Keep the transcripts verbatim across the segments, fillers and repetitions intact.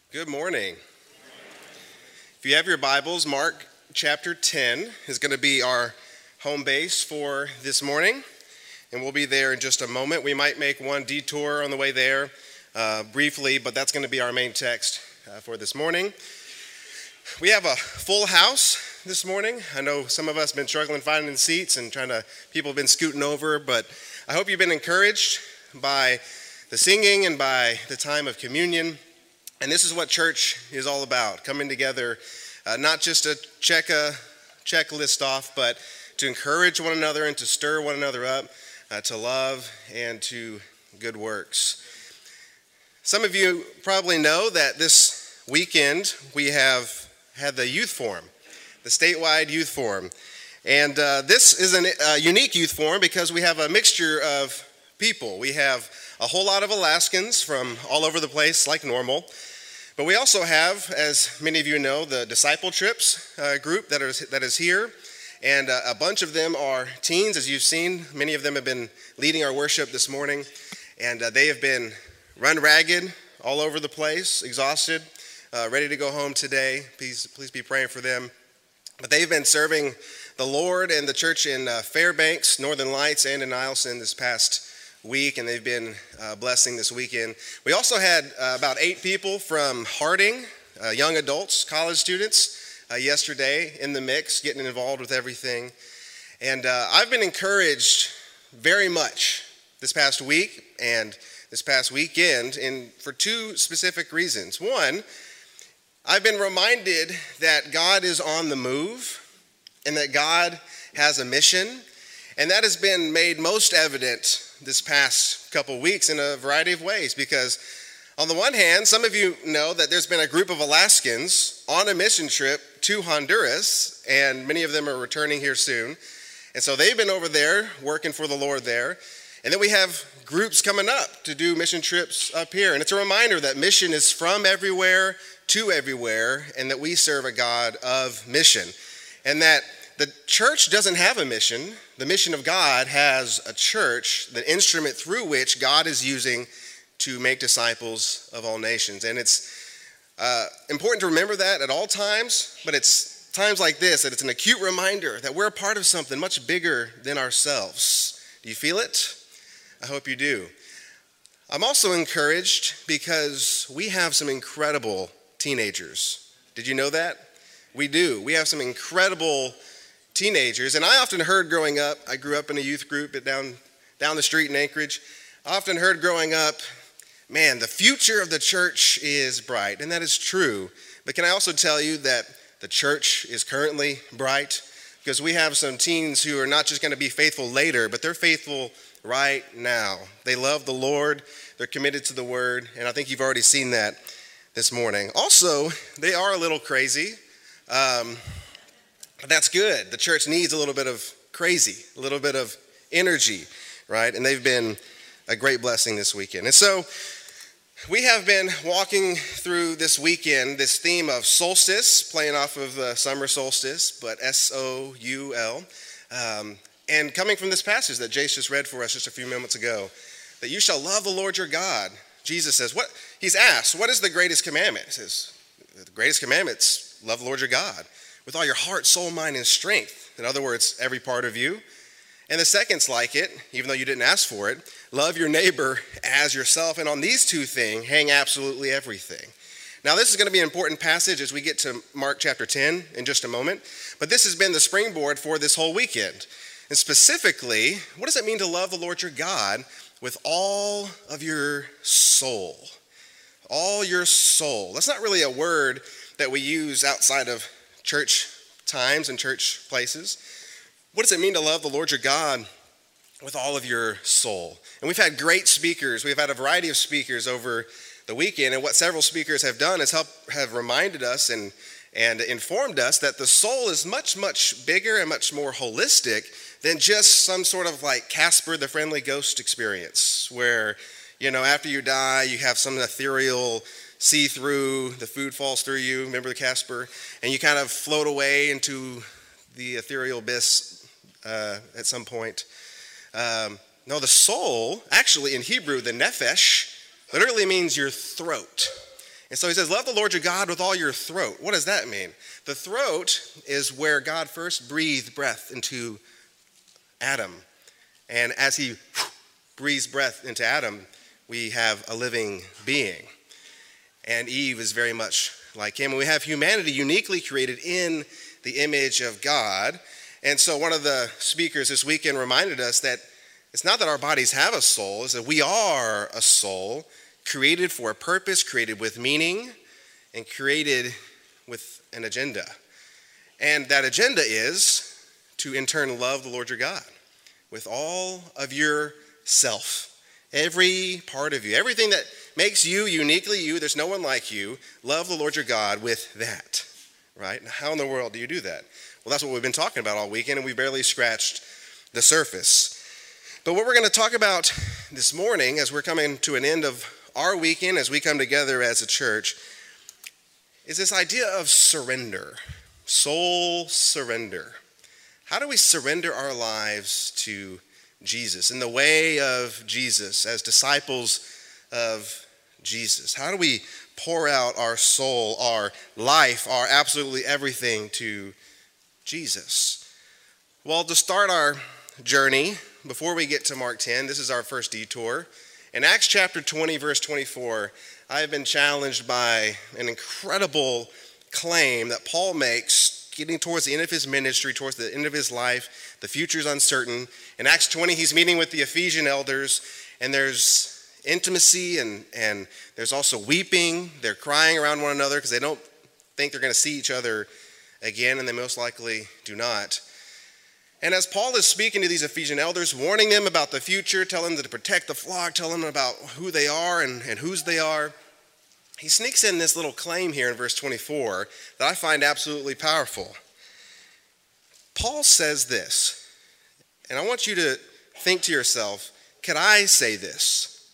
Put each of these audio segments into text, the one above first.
Good morning. If you have your Bibles, Mark chapter ten is going to be our home base for this morning, and we'll be there in just a moment. We might make one detour on the way there uh, briefly, but that's going to be our main text uh, for this morning. We have a full house this morning. I know some of us have been struggling finding seats and trying to, people have been scooting over, but I hope you've been encouraged by the singing and by the time of communion. And this is what church is all about, coming together, uh, not just to check a checklist off, but to encourage one another and to stir one another up, uh, to love and to good works. Some of you probably know that this weekend we have had the youth forum, the statewide youth forum. And uh, this is a uh, unique youth forum because we have a mixture of people. We have a whole lot of Alaskans from all over the place like normal. But we also have, as many of you know, the Disciple Trips uh, group that is, that is here. And uh, a bunch of them are teens, as you've seen. Many of them have been leading our worship this morning. And uh, they have been run ragged all over the place, exhausted, uh, ready to go home today. Please, please be praying for them. But they've been serving the Lord and the church in uh, Fairbanks, Northern Lights, and in Eielson this past week, and they've been uh, blessing this weekend. We also had uh, about eight people from Harding, uh, young adults, college students, uh, yesterday in the mix, getting involved with everything. And uh, I've been encouraged very much this past week and this past weekend, and for two specific reasons. One, I've been reminded that God is on the move and that God has a mission, and that has been made most evident this past couple weeks in a variety of ways, because on the one hand, some of you know that there's been a group of Alaskans on a mission trip to Honduras, and many of them are returning here soon. And so they've been over there working for the Lord there. And then we have groups coming up to do mission trips up here. And it's a reminder that mission is from everywhere to everywhere, and that we serve a God of mission. And that the church doesn't have a mission. The mission of God has a church, the instrument through which God is using to make disciples of all nations. And it's uh, important to remember that at all times, but it's times like this that it's an acute reminder that we're a part of something much bigger than ourselves. Do you feel it? I hope you do. I'm also encouraged because we have some incredible teenagers. Did you know that? We do. We have some incredible teenagers, and I often heard growing up, I grew up in a youth group at down, down the street in Anchorage. I often heard growing up, man, the future of the church is bright, and that is true. But can I also tell you that the church is currently bright? Because we have some teens who are not just going to be faithful later, but they're faithful right now. They love the Lord, they're committed to the Word, and I think you've already seen that this morning. Also, they are a little crazy. Um, But that's good. The church needs a little bit of crazy, a little bit of energy, right? And they've been a great blessing this weekend. And so we have been walking through this weekend this theme of solstice, playing off of the summer solstice, but S O U L. Um, and coming from this passage that Jace just read for us just a few moments ago, that you shall love the Lord your God. Jesus says, what? He's asked, what is the greatest commandment? He says, the greatest commandment's love the Lord your God with all your heart, soul, mind, and strength. In other words, every part of you. And the second's like it, even though you didn't ask for it, love your neighbor as yourself. And on these two things, hang absolutely everything. Now, this is going to be an important passage as we get to Mark chapter ten in just a moment. But this has been the springboard for this whole weekend. And specifically, what does it mean to love the Lord your God with all of your soul? All your soul. That's not really a word that we use outside of church times and church places. What does it mean to love the Lord your God with all of your soul? And we've had great speakers. We've had a variety of speakers over the weekend, and what several speakers have done is help have reminded us and, and informed us that the soul is much, much bigger and much more holistic than just some sort of like Casper the Friendly Ghost experience where, you know, after you die, you have some ethereal see through, the food falls through you, remember the Casper, and you kind of float away into the ethereal abyss uh, at some point. Um, no, the soul, actually in Hebrew, the nephesh, literally means your throat. And so he says, love the Lord your God with all your throat. What does that mean? The throat is where God first breathed breath into Adam. And as he breathes breath into Adam, we have a living being. And Eve is very much like him. And we have humanity uniquely created in the image of God. And so one of the speakers this weekend reminded us that it's not that our bodies have a soul, it's that we are a soul created for a purpose, created with meaning, and created with an agenda. And that agenda is to in turn love the Lord your God with all of your self, every part of you, everything that makes you uniquely you. There's no one like you. Love the Lord your God with that, right? Now, how in the world do you do that? Well, that's what we've been talking about all weekend, and we barely scratched the surface. But what we're going to talk about this morning as we're coming to an end of our weekend, as we come together as a church, is this idea of surrender, soul surrender. How do we surrender our lives to Jesus, in the way of Jesus, as disciples of Jesus? How do we pour out our soul, our life, our absolutely everything to Jesus? Well, to start our journey, before we get to Mark ten, this is our first detour. In Acts chapter twenty, verse twenty-four, I have been challenged by an incredible claim that Paul makes getting towards the end of his ministry, towards the end of his life. The future's uncertain. In Acts twenty, he's meeting with the Ephesian elders, and there's intimacy, and, and there's also weeping. They're crying around one another because they don't think they're going to see each other again, and they most likely do not. And as Paul is speaking to these Ephesian elders, warning them about the future, telling them to protect the flock, telling them about who they are and, and whose they are, he sneaks in this little claim here in verse twenty-four that I find absolutely powerful. Paul says this, and I want you to think to yourself, could I say this?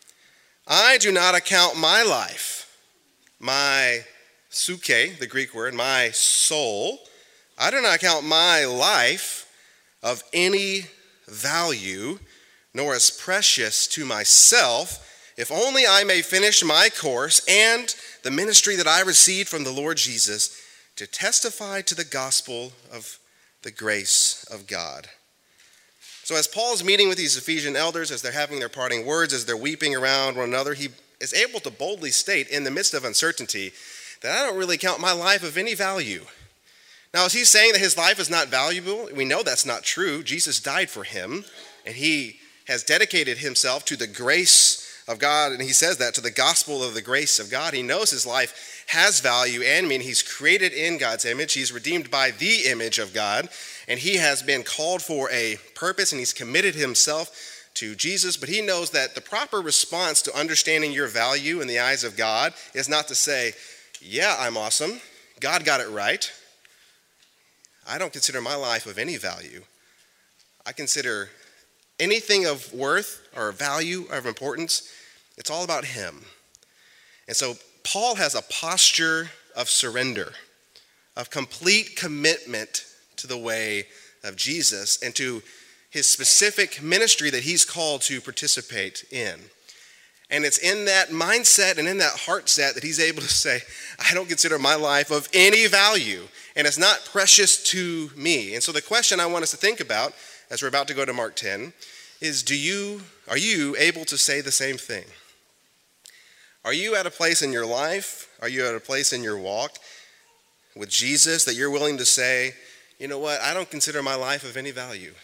I do not account my life, my psyche, the Greek word, my soul, I do not account my life of any value, nor as precious to myself, if only I may finish my course and the ministry that I received from the Lord Jesus to testify to the gospel of the grace of God. So as Paul's meeting with these Ephesian elders, as they're having their parting words, as they're weeping around one another, he is able to boldly state in the midst of uncertainty that I don't really count my life of any value. Now, is he saying that his life is not valuable? We know that's not true. Jesus died for him, and he has dedicated himself to the grace of God, and he says that, to the gospel of the grace of God. He knows his life has value and meaning. He's created in God's image. He's redeemed by the image of God, and he has been called for a purpose, and he's committed himself to Jesus. But he knows that the proper response to understanding your value in the eyes of God is not to say, yeah, I'm awesome. God got it right. I don't consider my life of any value. I consider anything of worth or value or of importance, it's all about him. And so Paul has a posture of surrender, of complete commitment to the way of Jesus and to his specific ministry that he's called to participate in. And it's in that mindset and in that heart set that he's able to say, I don't consider my life of any value, and it's not precious to me. And so the question I want us to think about as we're about to go to Mark ten is, do you, are you able to say the same thing? Are you at a place in your life, are you at a place in your walk with Jesus that you're willing to say, you know what, I don't consider my life of any value?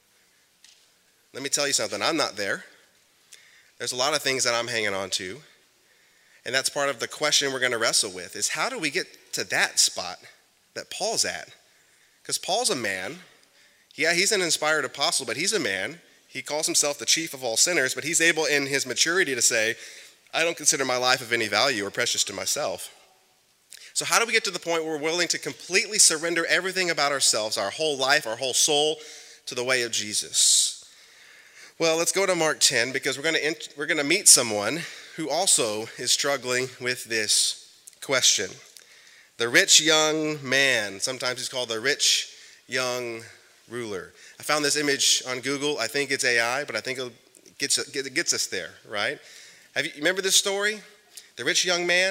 Let me tell you something, I'm not there. There's a lot of things that I'm hanging on to. And that's part of the question we're going to wrestle with, is how do we get to that spot that Paul's at? Because Paul's a man. Yeah, he's an inspired apostle, but he's a man. He calls himself the chief of all sinners, but he's able in his maturity to say, I don't consider my life of any value or precious to myself. So how do we get to the point where we're willing to completely surrender everything about ourselves, our whole life, our whole soul, to the way of Jesus? Well, let's go to Mark ten, because we're going to int- we're going to meet someone who also is struggling with this question. The rich young man. Sometimes he's called the rich young ruler. I found this image on Google. I think it's A I, but I think it gets, it gets us there, right? Have you remember this story? The rich young man?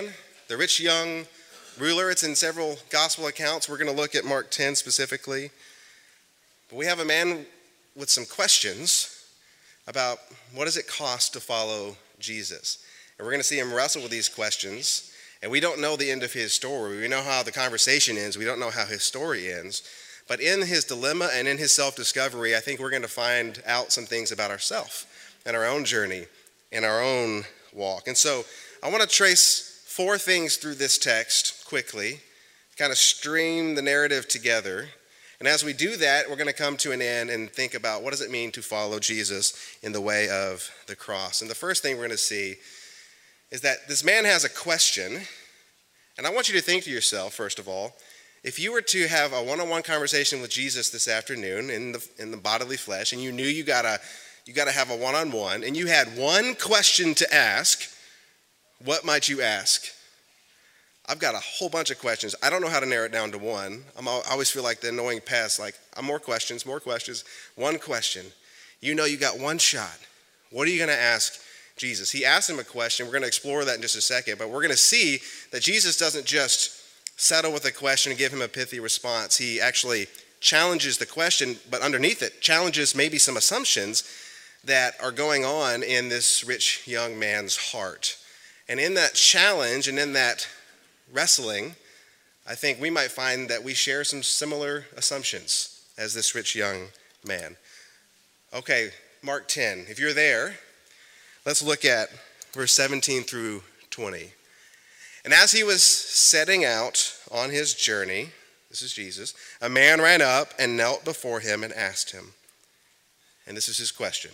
the rich young ruler. It's in several gospel accounts. We're going to look at Mark ten specifically. But we have a man with some questions about what does it cost to follow Jesus. And we're going to see him wrestle with these questions. And we don't know the end of his story. We know how the conversation ends. We don't know how his story ends. But in his dilemma and in his self-discovery, I think we're going to find out some things about ourselves and our own journey and our own walk. And so I want to trace four things through this text quickly, kind of stream the narrative together. And as we do that, we're going to come to an end and think about what does it mean to follow Jesus in the way of the cross. And the first thing we're going to see is that this man has a question. And I want you to think to yourself, first of all, if you were to have a one-on-one conversation with Jesus this afternoon in the in the bodily flesh, and you knew you gotta you gotta have a one-on-one, and you had one question to ask, what might you ask? I've got a whole bunch of questions. I don't know how to narrow it down to one. I'm, I always feel like the annoying pest, like, I'm more questions, more questions. One question. You know you got one shot. What are you going to ask Jesus? He asked him a question. We're going to explore that in just a second, but we're going to see that Jesus doesn't just settle with a question and give him a pithy response. He actually challenges the question, but underneath it, challenges maybe some assumptions that are going on in this rich young man's heart. And in that challenge and in that wrestling, I think we might find that we share some similar assumptions as this rich young man. Okay, Mark ten. If you're there, let's look at verse seventeen through twenty. And as he was setting out on his journey, this is Jesus, a man ran up and knelt before him and asked him, and this is his question,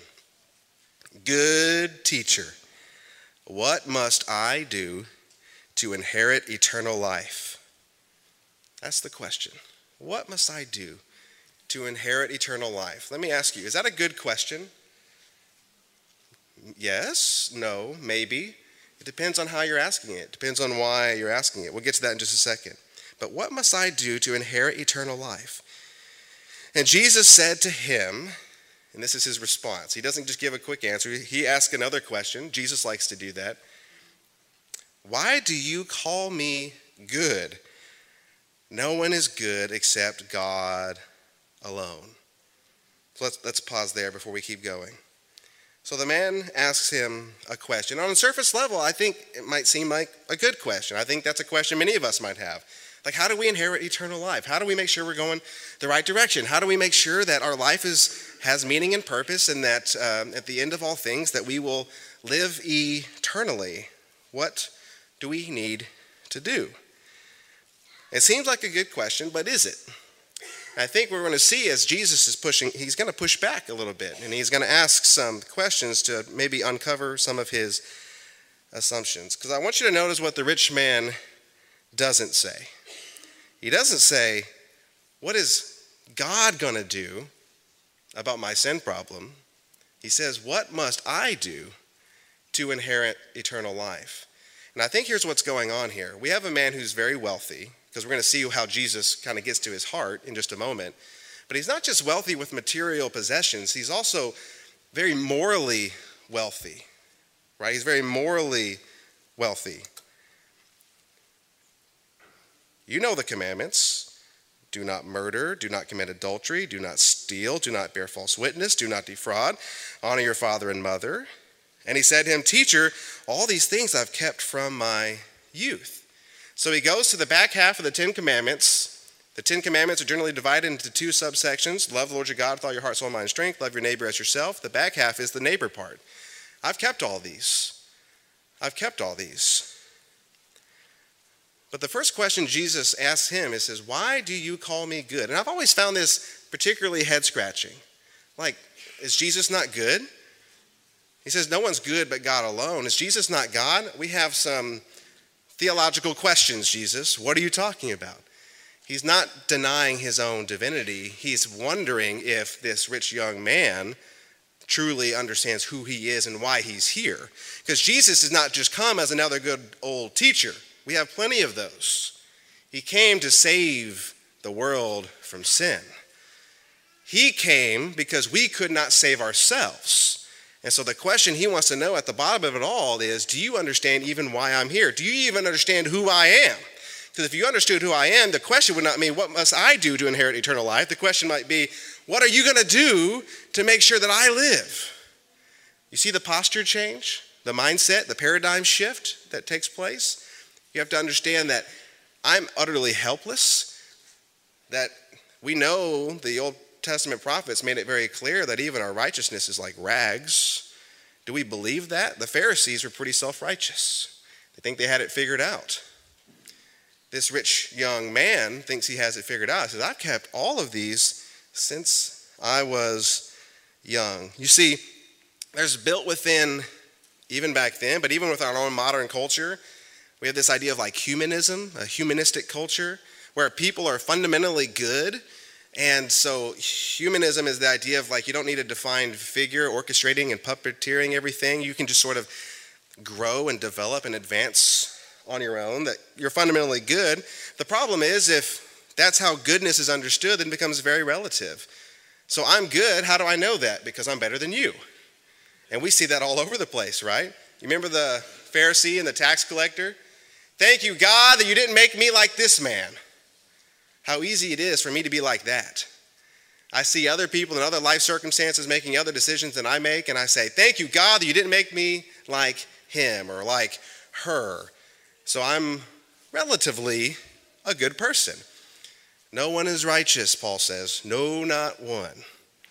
"Good teacher, what must I do to inherit eternal life?" That's the question. What must I do to inherit eternal life? Let me ask you, is that a good question? Yes, no, maybe. It depends on how you're asking it. It depends on why you're asking it. We'll get to that in just a second. But what must I do to inherit eternal life? And Jesus said to him, and this is his response. He doesn't just give a quick answer. He asks another question. Jesus likes to do that. "Why do you call me good? No one is good except God alone." So let's, let's pause there before we keep going. So the man asks him a question. On a surface level, I think it might seem like a good question. I think that's a question many of us might have. Like, how do we inherit eternal life? How do we make sure we're going the right direction? How do we make sure that our life is has meaning and purpose, and that um, at the end of all things that we will live eternally? What do we need to do? It seems like a good question, but is it? I think we're going to see as Jesus is pushing, he's going to push back a little bit, and he's going to ask some questions to maybe uncover some of his assumptions. Because I want you to notice what the rich man doesn't say. He doesn't say, what is God going to do about my sin problem? He says, what must I do to inherit eternal life? And I think here's what's going on here. We have a man who's very wealthy, because we're going to see how Jesus kind of gets to his heart in just a moment. But he's not just wealthy with material possessions. He's also very morally wealthy, right? He's very morally wealthy. You know the commandments. Do not murder, do not commit adultery, do not steal, do not bear false witness, do not defraud, honor your father and mother. And he said to him, "Teacher, all these things I've kept from my youth." So he goes to the back half of the Ten Commandments. The Ten Commandments are generally divided into two subsections. Love the Lord your God with all your heart, soul, mind, and strength. Love your neighbor as yourself. The back half is the neighbor part. I've kept all these. I've kept all these. But the first question Jesus asks him is, says, "Why do you call me good?" And I've always found this particularly head-scratching. Like, is Jesus not good? He says, no one's good but God alone. Is Jesus not God? We have some theological questions, Jesus. What are you talking about? He's not denying his own divinity. He's wondering if this rich young man truly understands who he is and why he's here. Because Jesus has not just come as another good old teacher. We have plenty of those. He came to save the world from sin. He came because we could not save ourselves. And so the question he wants to know at the bottom of it all is, do you understand even why I'm here? Do you even understand who I am? Because if you understood who I am, the question would not mean, what must I do to inherit eternal life? The question might be, what are you going to do to make sure that I live? You see the posture change, the mindset, the paradigm shift that takes place? You have to understand that I'm utterly helpless, that we know the Old Testament prophets made it very clear that even our righteousness is like rags. Do we believe that? The Pharisees were pretty self-righteous. They think they had it figured out. This rich young man thinks he has it figured out. He says, I've kept all of these since I was young. You see, there's built within, even back then, but even with our own modern culture, we have this idea of like humanism, a humanistic culture, where people are fundamentally good. And so humanism is the idea of like you don't need a defined figure orchestrating and puppeteering everything. You can just sort of grow and develop and advance on your own, that you're fundamentally good. The problem is if that's how goodness is understood, then it becomes very relative. So I'm good. How do I know that? Because I'm better than you. And we see that all over the place, right? You remember the Pharisee and the tax collector? Thank you, God, that you didn't make me like this man. How easy it is for me to be like that. I see other people in other life circumstances making other decisions than I make, and I say, thank you, God, that you didn't make me like him or like her. So I'm relatively a good person. No one is righteous, Paul says. No, not one.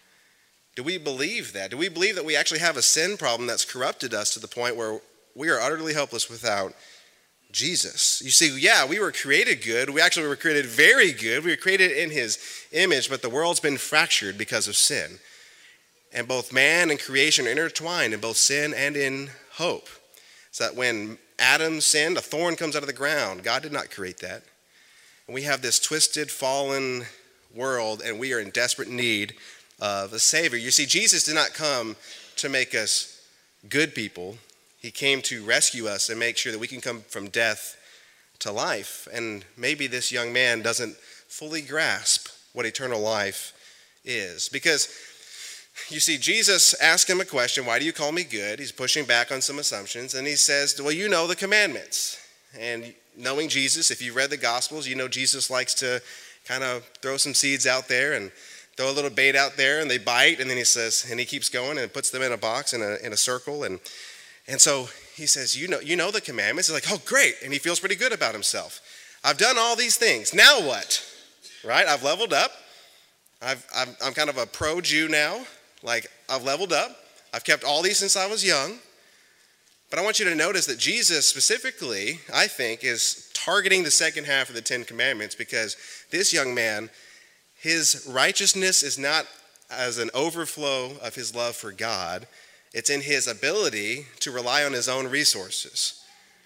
Do we believe that? Do we believe that we actually have a sin problem that's corrupted us to the point where we are utterly helpless without Jesus? You see, yeah, we were created good. We actually were created very good. We were created in his image, but the world's been fractured because of sin. And both man and creation are intertwined in both sin and in hope. So that when Adam sinned, a thorn comes out of the ground. God did not create that. And we have this twisted, fallen world, and we are in desperate need of a Savior. You see, Jesus did not come to make us good people. He came to rescue us and make sure that we can come from death to life. And maybe this young man doesn't fully grasp what eternal life is. Because, you see, Jesus asked him a question, why do you call me good? He's pushing back on some assumptions. And he says, well, you know the commandments. And knowing Jesus, if you've read the Gospels, you know Jesus likes to kind of throw some seeds out there and throw a little bait out there, and they bite. And then he says, and he keeps going and puts them in a box, in a, in a circle. And And so he says, you know, you know the commandments. He's like, oh, great. And he feels pretty good about himself. I've done all these things. Now what? Right? I've leveled up. I've, I'm, I'm kind of a pro-Jew now. Like, I've leveled up. I've kept all these since I was young. But I want you to notice that Jesus specifically, I think, is targeting the second half of the Ten Commandments, because this young man, his righteousness is not as an overflow of his love for God. It's in his ability to rely on his own resources.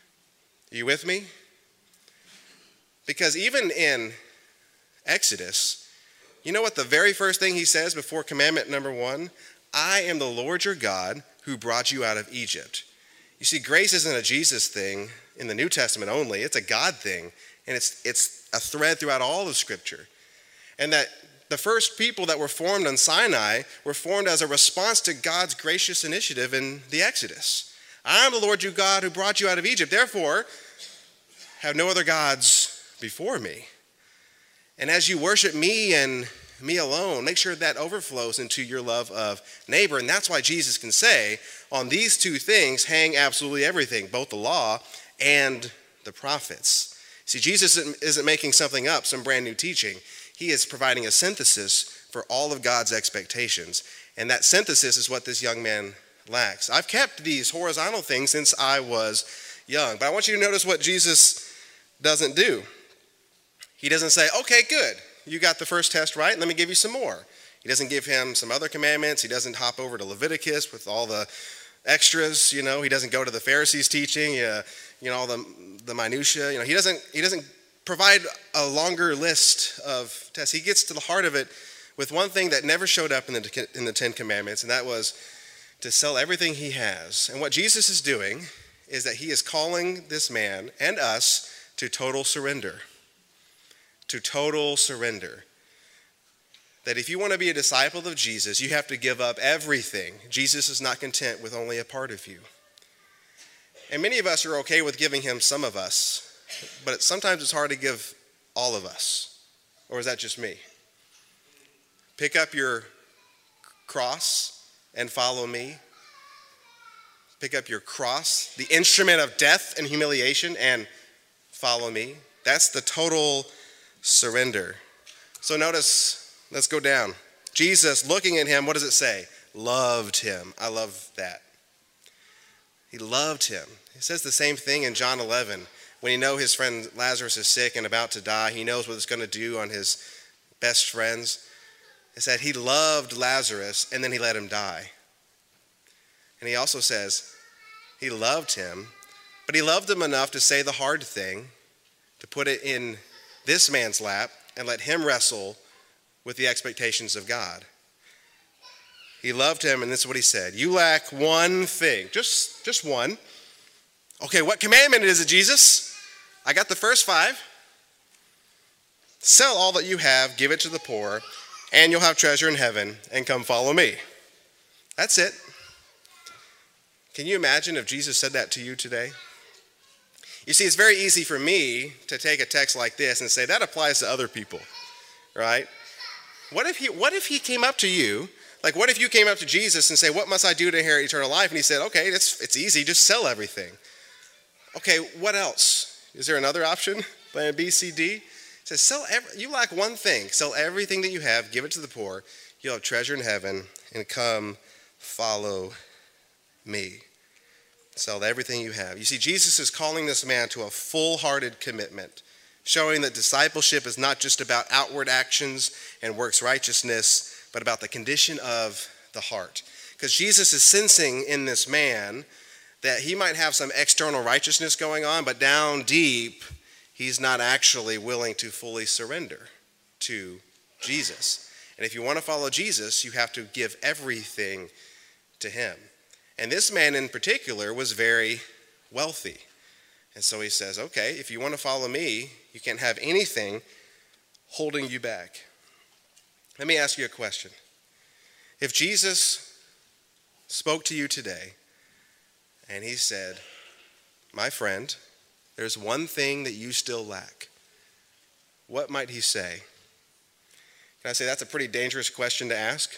Are you with me? Because even in Exodus, you know what the very first thing he says before commandment number one? I am the Lord your God who brought you out of Egypt. You see, grace isn't a Jesus thing in the New Testament only. It's a God thing. And it's, it's a thread throughout all of Scripture. And that the first people that were formed on Sinai were formed as a response to God's gracious initiative in the Exodus. I am the Lord your God who brought you out of Egypt. Therefore, have no other gods before me. And as you worship me and me alone, make sure that overflows into your love of neighbor. And that's why Jesus can say, on these two things hang absolutely everything, both the law and the prophets. See, Jesus isn't making something up, some brand new teaching. He is providing a synthesis for all of God's expectations. And that synthesis is what this young man lacks. I've kept these horizontal things since I was young. But I want you to notice what Jesus doesn't do. He doesn't say, okay, good. You got the first test right. Let me give you some more. He doesn't give him some other commandments. He doesn't hop over to Leviticus with all the extras. You know, he doesn't go to the Pharisees' teaching, uh, you know, all the, the minutia. You know, he doesn't, he doesn't provide a longer list of tests. He gets to the heart of it with one thing that never showed up in the, in the Ten Commandments, and that was to sell everything he has. And what Jesus is doing is that he is calling this man and us to total surrender. To total surrender. that if you want to be a disciple of Jesus, you have to give up everything. Jesus is not content with only a part of you. And many of us are okay with giving him some of us, but sometimes it's hard to give all of us. Or is that just me? Pick up your cross and follow me. Pick up your cross, the instrument of death and humiliation, and follow me. That's the total surrender. So notice, let's go down. Jesus, looking at him, what does it say? Loved him. I love that. He loved him. He says the same thing in John eleven. When he knows his friend Lazarus is sick and about to die, he knows what it's going to do on his best friends. It said he loved Lazarus and then he let him die. And he also says he loved him, but he loved him enough to say the hard thing, to put it in this man's lap and let him wrestle with the expectations of God. He loved him, and this is what he said. You lack one thing, just, just one. Okay, what commandment is it, Jesus? I got the first five. Sell all that you have, give it to the poor, and you'll have treasure in heaven, and come follow me. That's it. Can you imagine if Jesus said that to you today? You see, it's very easy for me to take a text like this and say, that applies to other people, right? What if he, what if he came up to you? Like, what if you came up to Jesus and say, what must I do to inherit eternal life? And he said, okay, it's, it's easy, just sell everything. Okay, what else? Is there another option? Plan B, C, D? He says, sell every, you lack one thing. Sell everything that you have, give it to the poor. You'll have treasure in heaven, and come follow me. Sell everything you have. You see, Jesus is calling this man to a full-hearted commitment, showing that discipleship is not just about outward actions and works righteousness, but about the condition of the heart. Because Jesus is sensing in this man that he might have some external righteousness going on, but down deep, he's not actually willing to fully surrender to Jesus. And if you want to follow Jesus, you have to give everything to him. And this man in particular was very wealthy. And so he says, okay, if you want to follow me, you can't have anything holding you back. Let me ask you a question. If Jesus spoke to you today and he said, my friend, there's one thing that you still lack, what might he say? Can I say that's a pretty dangerous question to ask?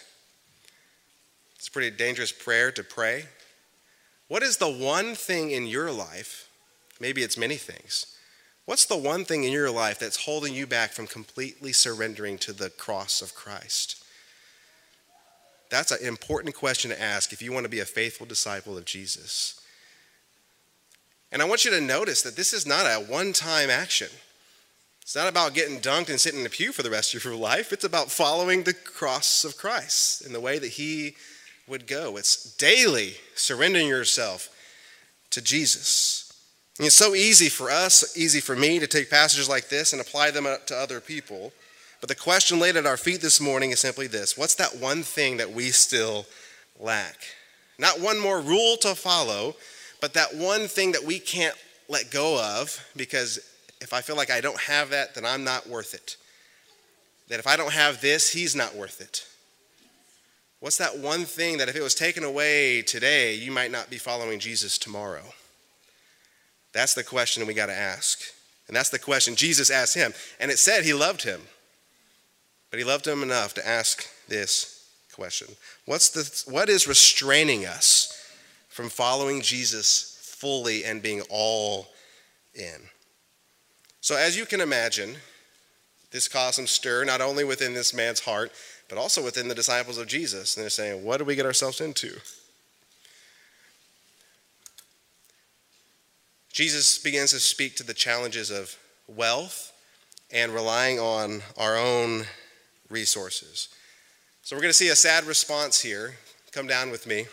It's a pretty dangerous prayer to pray. What is the one thing in your life, maybe it's many things, what's the one thing in your life that's holding you back from completely surrendering to the cross of Christ? That's an important question to ask if you want to be a faithful disciple of Jesus. And I want you to notice that this is not a one-time action. It's not about getting dunked and sitting in a pew for the rest of your life. It's about following the cross of Christ in the way that he would go. It's daily surrendering yourself to Jesus. And it's so easy for us, easy for me to take passages like this and apply them to other people. But the question laid at our feet this morning is simply this. What's that one thing that we still lack? Not one more rule to follow, but that one thing that we can't let go of, because if I feel like I don't have that, then I'm not worth it. That if I don't have this, he's not worth it. What's that one thing that if it was taken away today, you might not be following Jesus tomorrow? That's the question we got to ask. And that's the question Jesus asked him. And it said he loved him. But he loved him enough to ask this question. What's the, what is restraining us from following Jesus fully and being all in? So as you can imagine, this caused some stir, not only within this man's heart, but also within the disciples of Jesus. And they're saying, what do we get ourselves into? Jesus begins to speak to the challenges of wealth and relying on our own resources. So we're going to see a sad response here. Come down with me.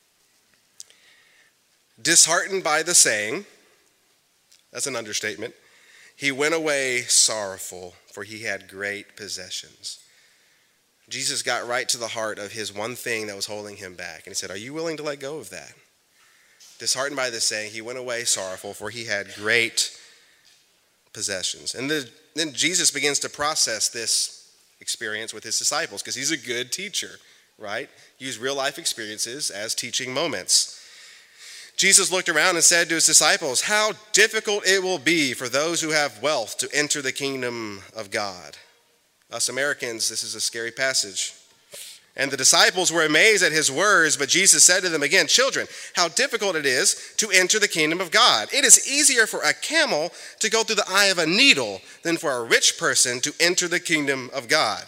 Disheartened by the saying, that's an understatement, he went away sorrowful, for he had great possessions. Jesus got right to the heart of his one thing that was holding him back. And he said, are you willing to let go of that? Disheartened by this saying, he went away sorrowful, for he had great possessions. And the, then Jesus begins to process this experience with his disciples because he's a good teacher, right? Use real life experiences as teaching moments. Jesus looked around and said to his disciples, "How difficult it will be for those who have wealth to enter the kingdom of God." Us Americans, this is a scary passage. And the disciples were amazed at his words, but Jesus said to them again, "Children, how difficult it is to enter the kingdom of God. It is easier for a camel to go through the eye of a needle than for a rich person to enter the kingdom of God."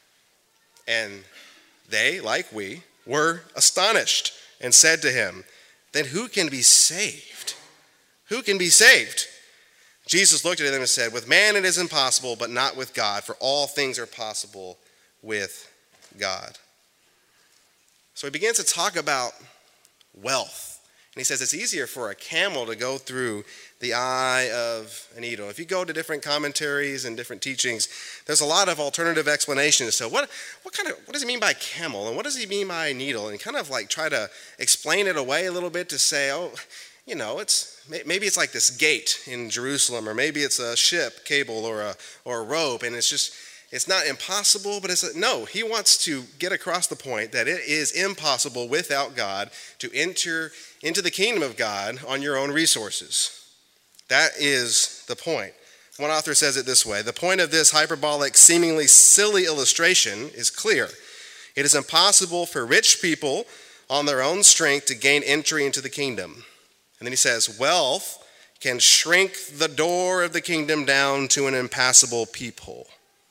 And they, like we, were astonished and said to him, "Then who can be saved? Who can be saved?" Jesus looked at them and said, "With man it is impossible, but not with God, for all things are possible with God." So he begins to talk about wealth. And he says it's easier for a camel to go through the eye of a needle. If you go to different commentaries and different teachings, there's a lot of alternative explanations. So what, what kind of, what does he mean by camel? And what does he mean by needle? And kind of like try to explain it away a little bit to say, oh, you know, it's maybe it's like this gate in Jerusalem, or maybe it's a ship cable or a or a rope, and it's just, it's not impossible, but it's a, no, he wants to get across the point that it is impossible without God to enter into the kingdom of God on your own resources. That is the point. One author says it this way: the point of this hyperbolic, seemingly silly illustration is clear. It is impossible for rich people on their own strength to gain entry into the kingdom. And then he says, wealth can shrink the door of the kingdom down to an impassable peephole.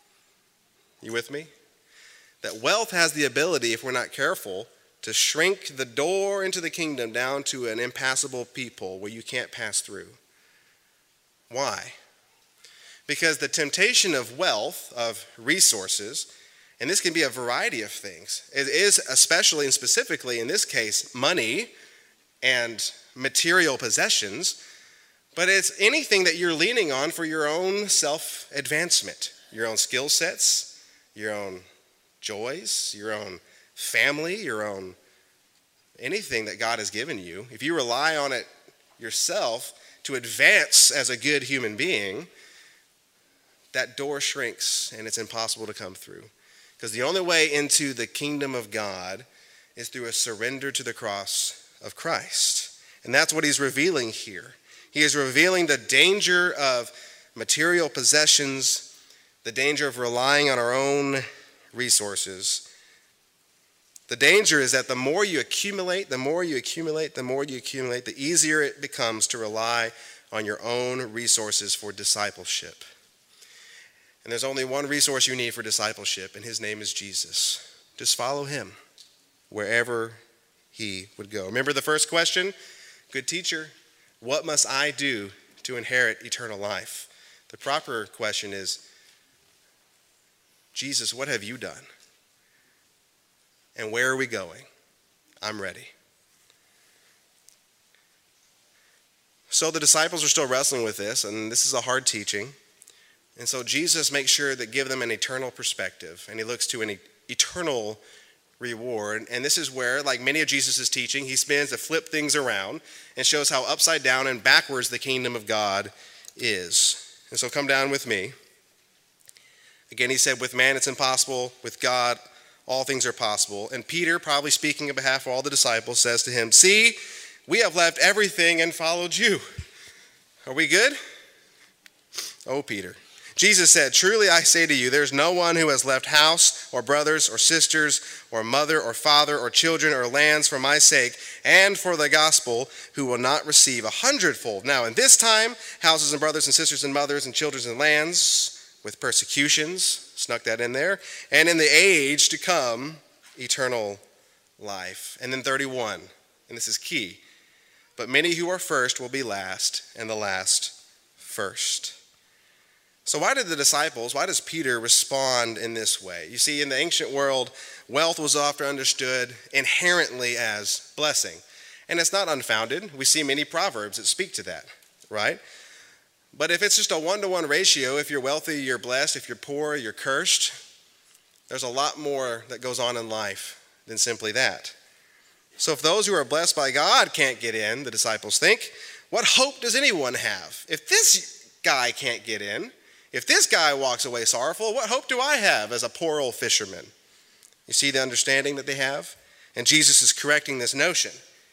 You with me? That wealth has the ability, if we're not careful, to shrink the door into the kingdom down to an impassable peephole where you can't pass through. Why? Because the temptation of wealth, of resources, and this can be a variety of things. It is especially and specifically in this case money and material possessions, but it's anything that you're leaning on for your own self-advancement, your own skill sets, your own joys, your own family, your own anything that God has given you. If you rely on it yourself to advance as a good human being, that door shrinks and it's impossible to come through. Because the only way into the kingdom of God is through a surrender to the cross of Christ. And that's what he's revealing here. He is revealing the danger of material possessions, the danger of relying on our own resources. The danger is that the more you accumulate, the more you accumulate, the more you accumulate, the easier it becomes to rely on your own resources for discipleship. And there's only one resource you need for discipleship, and his name is Jesus. Just follow him wherever he would go. Remember the first question? Good teacher, what must I do to inherit eternal life? The proper question is, Jesus, what have you done? And where are we going? I'm ready. So the disciples are still wrestling with this, and this is a hard teaching. And so Jesus makes sure to give them an eternal perspective, and he looks to an eternal reward. And this is where, like many of Jesus' teaching, he spins to flip things around and shows how upside down and backwards the kingdom of God is. And so come down with me. Again, he said, with man it's impossible, with God all things are possible. And Peter, probably speaking on behalf of all the disciples, says to him, see, we have left everything and followed you. Are we good? Oh, Peter. Jesus said, truly I say to you, there's no one who has left house or brothers or sisters or mother or father or children or lands for my sake and for the gospel who will not receive a hundredfold. Now in this time, houses and brothers and sisters and mothers and children and lands with persecutions, snuck that in there, and in the age to come, eternal life. And then thirty-one, and this is key, but many who are first will be last and the last first. So why did the disciples, why does Peter respond in this way? You see, in the ancient world, wealth was often understood inherently as blessing. And it's not unfounded. We see many proverbs that speak to that, right? But if it's just a one-to-one ratio, if you're wealthy, you're blessed. If you're poor, you're cursed. There's a lot more that goes on in life than simply that. So if those who are blessed by God can't get in, the disciples think, what hope does anyone have? If this guy can't get in, If this guy walks away sorrowful, what hope do I have as a poor old fisherman? You see the understanding that they have? And Jesus is correcting this notion.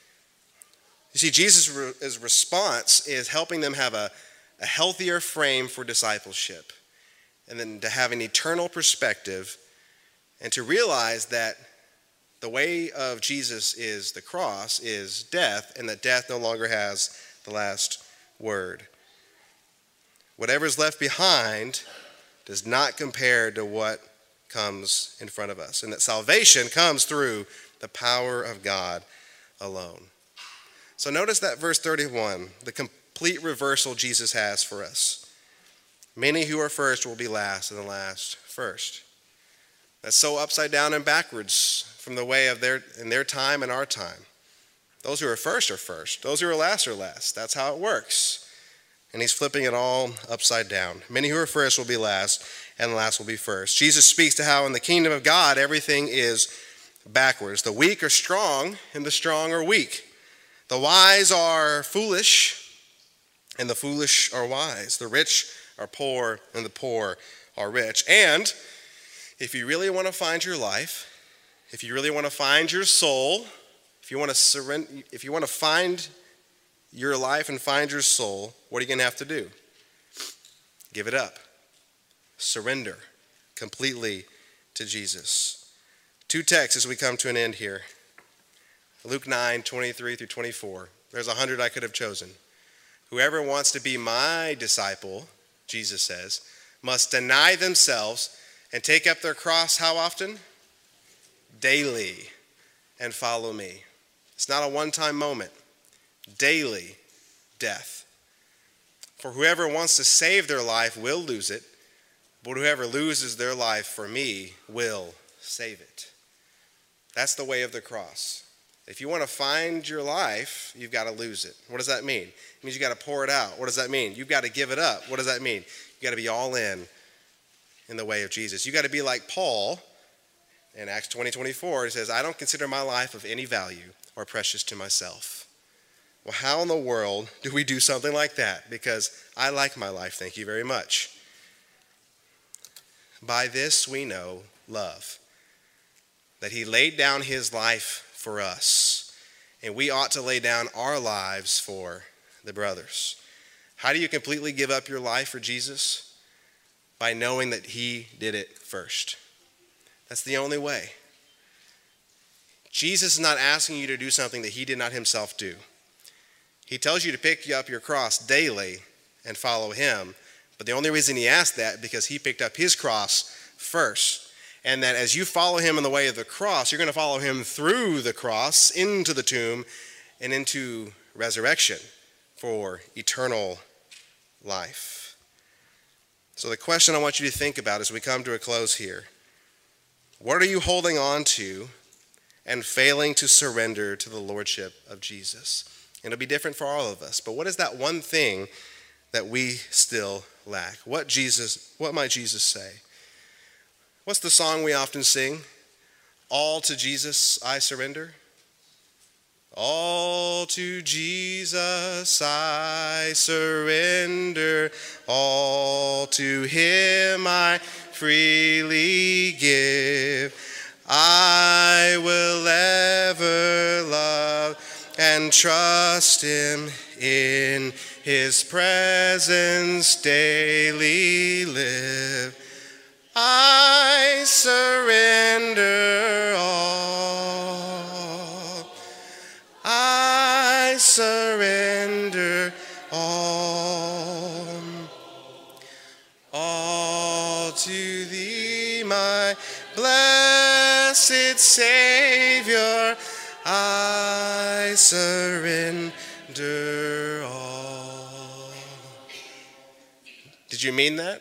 You see, Jesus' response is helping them have a, a healthier frame for discipleship, and then to have an eternal perspective, and to realize that the way of Jesus is the cross, is death, and that death no longer has the last word. Whatever is left behind does not compare to what comes in front of us, and that salvation comes through the power of God alone. So notice that verse thirty-one, the complete reversal Jesus has for us. Many who are first will be last, and the last first. That's so upside down and backwards from the way of their in their time and our time. Those who are first are first. Those who are last are last. That's how it works. And he's flipping it all upside down. Many who are first will be last, and the last will be first. Jesus speaks to how in the kingdom of God everything is backwards. The weak are strong, and the strong are weak. The wise are foolish, and the foolish are wise. The rich are poor, and the poor are rich. And if you really want to find your life, if you really want to find your soul, if you want to surrender, if you want to find your life and find your soul, what are you going to have to do? Give it up. Surrender completely to Jesus. Two texts as we come to an end here. Luke nine, twenty-three through twenty-four. There's a hundred I could have chosen. Whoever wants to be my disciple, Jesus says, must deny themselves and take up their cross how often? Daily, and follow me. It's not a one-time moment. Daily death. For whoever wants to save their life will lose it, but whoever loses their life for me will save it. That's the way of the cross. If you want to find your life, you've got to lose it. What does that mean? It means you've got to pour it out. What does that mean? You've got to give it up. What does that mean? You've got to be all in in the way of Jesus. You've got to be like Paul in Acts twenty, twenty-four. He says, I don't consider my life of any value or precious to myself. Well, how in the world do we do something like that? Because I like my life, thank you very much. By this we know love, that he laid down his life for us, and we ought to lay down our lives for the brothers. How do you completely give up your life for Jesus? By knowing that he did it first. That's the only way. Jesus is not asking you to do something that he did not himself do. He tells you to pick up your cross daily and follow him, but the only reason he asked that is because he picked up his cross first. And that as you follow him in the way of the cross, you're going to follow him through the cross, into the tomb, and into resurrection for eternal life. So the question I want you to think about as we come to a close here, what are you holding on to and failing to surrender to the lordship of Jesus? And it'll be different for all of us, but what is that one thing that we still lack? What Jesus, what might Jesus say? What's the song we often sing? All to Jesus I surrender. All to Jesus I surrender. All to him I freely give. I will ever love and trust him, in his presence daily live. I surrender all. I surrender all. All to thee, my blessed Savior, I surrender all. Did you mean that?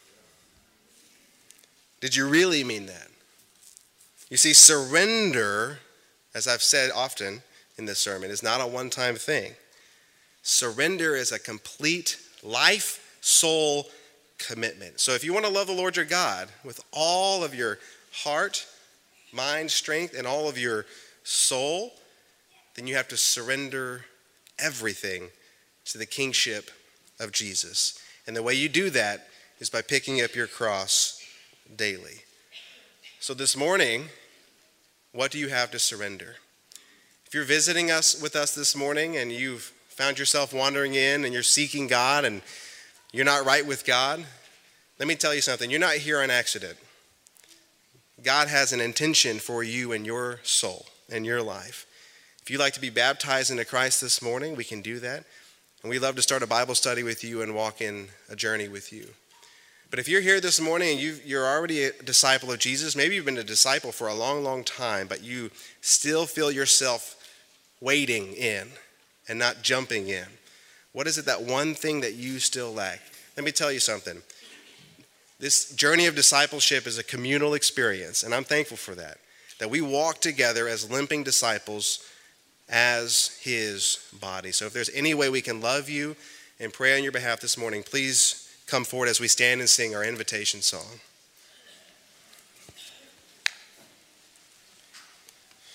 Did you really mean that? You see, surrender, as I've said often in this sermon, is not a one-time thing. Surrender is a complete life, soul commitment. So if you want to love the Lord your God with all of your heart, mind, strength, and all of your soul, then you have to surrender everything to the kingship of Jesus. And the way you do that is by picking up your cross daily. So this morning, what do you have to surrender? If you're visiting us with us this morning and you've found yourself wandering in and you're seeking God and you're not right with God, let me tell you something. You're not here on accident. God has an intention for you and your soul and your life. If you'd like to be baptized into Christ this morning, we can do that. And we'd love to start a Bible study with you and walk in a journey with you. But if you're here this morning and you, you're already a disciple of Jesus, maybe you've been a disciple for a long, long time, but you still feel yourself wading in and not jumping in. What is it, that one thing that you still lack? Let me tell you something. This journey of discipleship is a communal experience, and I'm thankful for that, that we walk together as limping disciples as his body. So if there's any way we can love you and pray on your behalf this morning, please come forward as we stand and sing our invitation song.